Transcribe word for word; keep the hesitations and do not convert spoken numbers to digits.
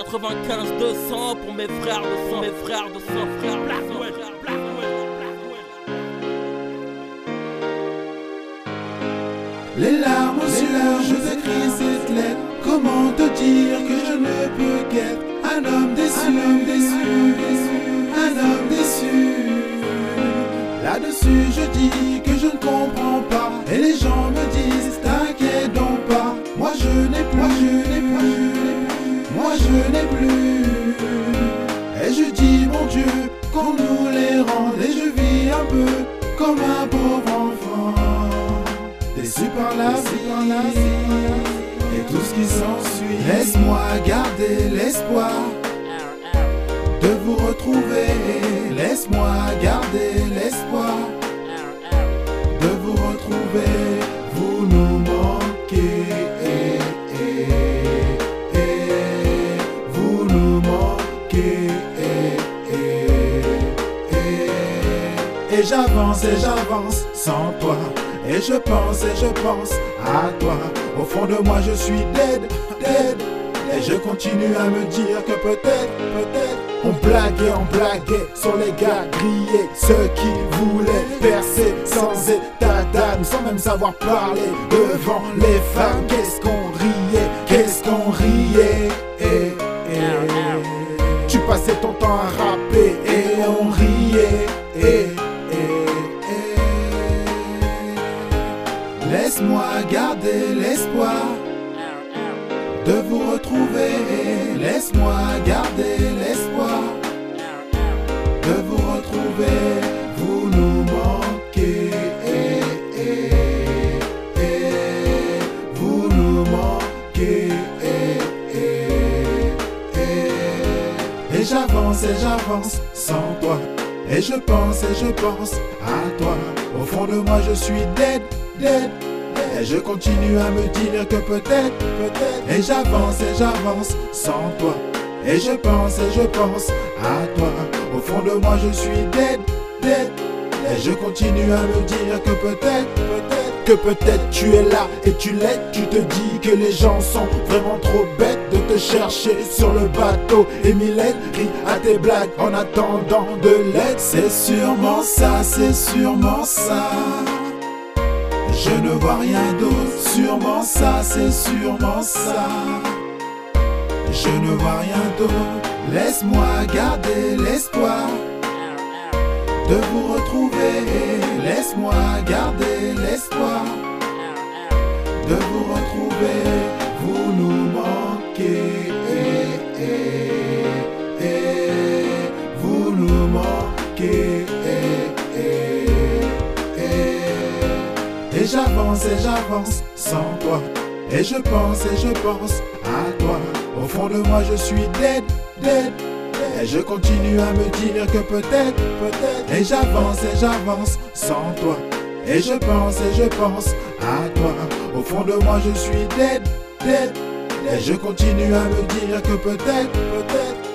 quatre-vingt-quinze deux cents pour mes frères de sang, mes frères de sang, frères Blackwell, Blackwell, Blackwell. Les larmes aux yeux, je t'écris cette lettre. Comment te dire que je ne peux qu'être un homme déçu, un homme déçu, un homme déçu. Là-dessus je dis que je ne comprends pas, et les gens me disent t'inquiète donc pas. Moi je n'ai plus, moi je n'ai plus, moi je n'ai plus. Et je dis mon Dieu qu'on nous les rende, et je vis un peu comme un pauvre enfant, déçu par la vie et tout ce qui s'ensuit. Laisse-moi garder l'espoir de vous retrouver. Laisse-moi garder l'espoir de vous retrouver. Vous nous manquez, eh, eh, eh. Vous nous manquez, eh, eh, eh. Et j'avance et j'avance sans toi, et je pense et je pense à toi. Au fond de moi je suis dead, dead. Et je continue à me dire que peut-être, peut-être on blaguait, on blaguait sur les gars grillés, ceux qui voulaient percer sans état d'âme, sans même savoir parler devant les femmes. Qu'est-ce qu'on riait, qu'est-ce qu'on riait, eh, eh. Tu passais ton temps à rapper et on riait, eh, eh, eh. Laisse-moi garder l'espoir de vous retrouver. Laisse-moi garder l'espoir de vous retrouver. Vous nous manquez, eh, eh, eh. Vous nous manquez, eh, eh, eh. Et j'avance et j'avance sans toi, et je pense et je pense à toi. Au fond de moi je suis dead, dead. Et je continue à me dire que peut-être, peut-être. Et j'avance et j'avance sans toi, et je pense et je pense à toi. Au fond de moi je suis dead, dead. Et je continue à me dire que peut-être, peut-être. Que peut-être tu es là et tu l'aides. Tu te dis que les gens sont vraiment trop bêtes de te chercher sur le bateau. Et Mylène rit à tes blagues en attendant de l'aide. C'est sûrement ça, c'est sûrement ça. Je ne vois rien d'autre, sûrement ça, c'est sûrement ça. Je ne vois rien d'autre. Laisse-moi garder l'espoir de vous retrouver. Laisse-moi garder l'espoir de vous retrouver. Vous nous manquez, eh, eh, eh. Vous nous manquez, eh, eh, eh. Et j'avance et j'avance sans toi, et je pense et je pense à toi. Au fond de moi je suis dead, dead. Et je continue à me dire que peut-être, peut-être. Et j'avance et j'avance sans toi, et je pense et je pense à toi. Au fond de moi je suis dead, dead. Et je continue à me dire que peut-être, peut-être.